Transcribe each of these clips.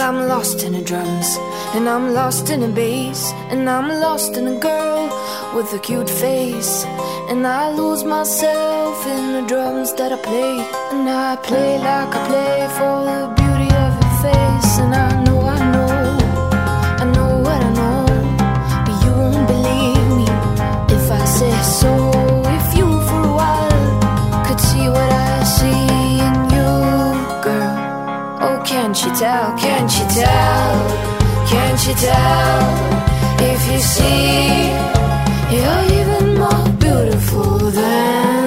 I'm lost in the drums, and I'm lost in the bass, and I'm lost in a girl with a cute face. And I lose myself in the drums that I play, and I play like I play for the beauty of your face. And I know what I know, but you won't believe me if I say so. If you for a while could see what I see in you, girl. Oh, can't you tell, can't you tell, can't you tell? If you see, you're even more beautiful than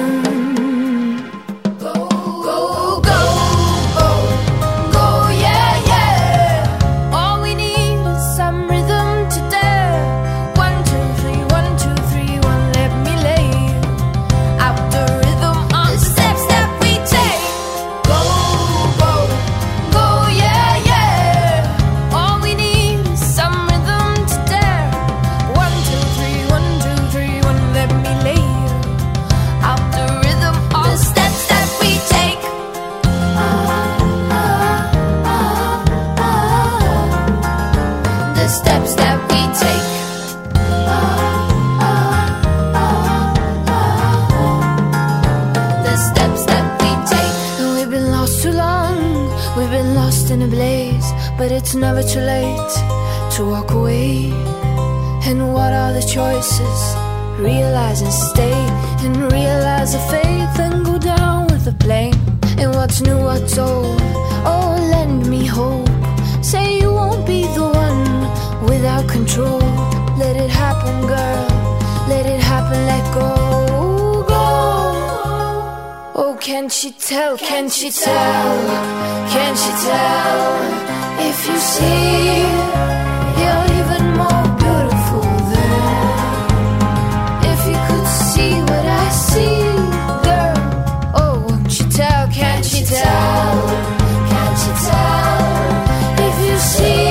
steps that we take. The steps that we take. And we've been lost too long, we've been lost in a blaze, but it's never too late to walk away. And what are the choices? Realize and stay, and realize the faith, and go down with the plane. And what's new, what's old? Oh, lend me hope. Say you won't be the one without control. Let it happen, girl. Let it happen, let go. Go. Oh, can't you tell, can't you tell, can't you tell? If you see, you're even more beautiful than. If you could see what I see, girl. Oh, won't you tell, can't you tell, can't you tell? If you see,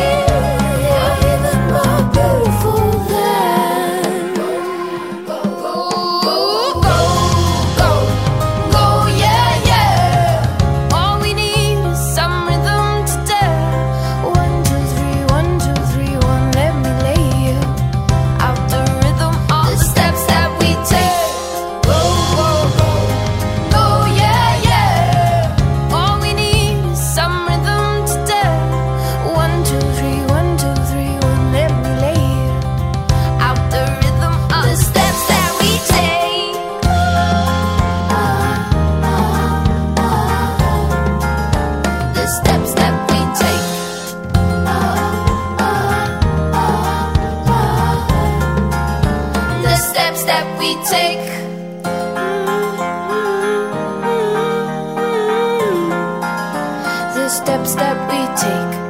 that we take. The steps that we take.